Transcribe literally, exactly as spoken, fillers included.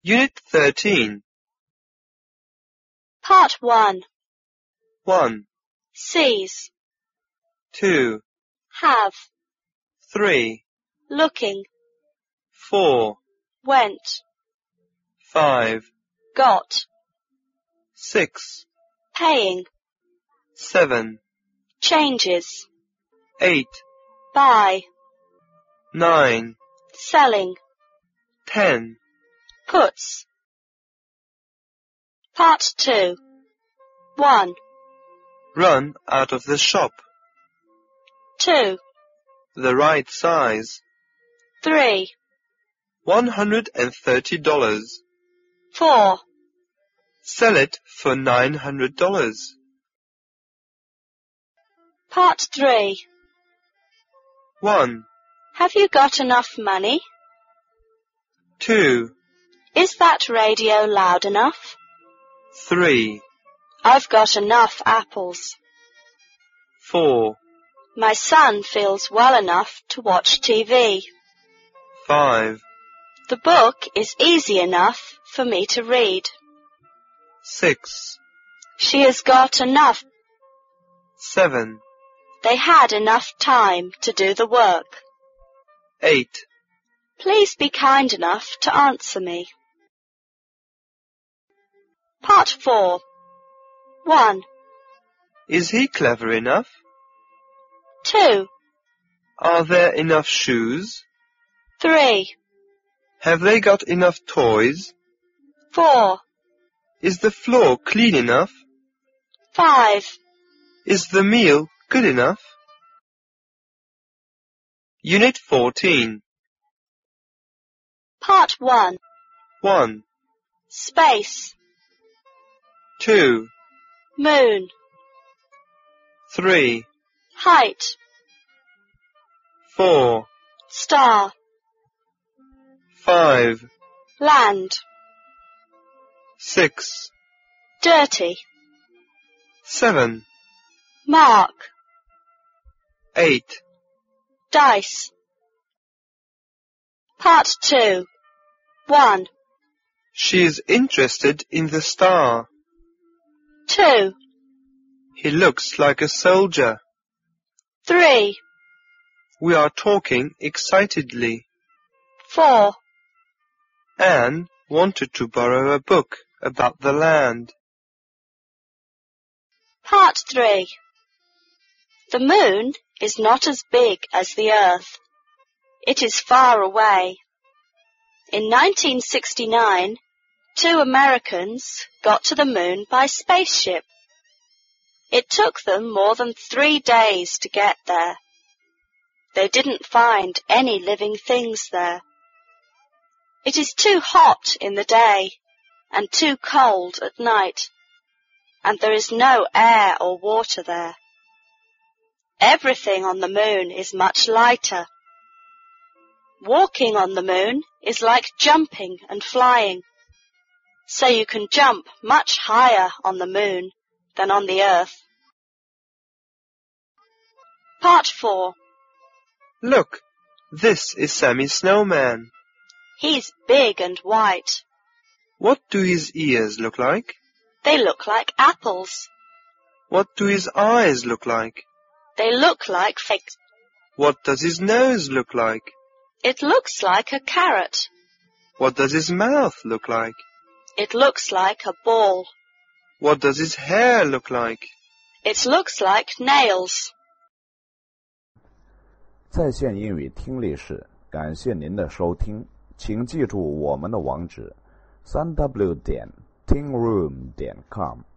Unit thirteen. Part one. one. Sees. two. Have. three. Looking. four. Went. five. Got. six. Paying. seven. Changes. eight. Buy. nine. Selling. ten. Puts. Part two. one. Run out of the shop. two. The right size. three. one hundred thirty dollars. four. Sell it for nine hundred dollars. Part three. one. Have you got enough money? two. Is that radio loud enough? three. I've got enough apples. four. My son feels well enough to watch T V. five. The book is easy enough for me to read. six. She has got enough. seven. They had enough time to do the work. eight. Please be kind enough to answer me. Part four. one. Is he clever enough? two. Are there enough shoes? three. Have they got enough toys? four. Is the floor clean enough? five. Is the meal good enough? Unit fourteen. Part one. one. Space. two. Moon. three. Height. four. Star. five. Land. six. Dirty. seven. Mark. eight. Dice. Part two. one. She is interested in the star. two. He looks like a soldier. three. We are talking excitedly. four. Anne wanted to borrow a book about the land. Part three. The moon is not as big as the earth. It is far away. In nineteen sixty-nine, two Americans got to the moon by spaceship. It took them more than three days to get there. They didn't find any living things there. It is too hot in the day and too cold at night, and there is no air or water there. Everything on the moon is much lighter. Walking on the moon is like jumping and flying, so you can jump much higher on the moon than on the earth. Part four. Look, this is Sammy Snowman. He's big and white. What do his ears look like? They look like apples. What do his eyes look like? They look like figs. What does his nose look like? It looks like a carrot. What does his mouth look like? It looks like a ball. What does his hair look like? It looks like nails. 在线英语听力室，感谢您的收听，请记住我们的网址：三 w 点 tingroom 点 com。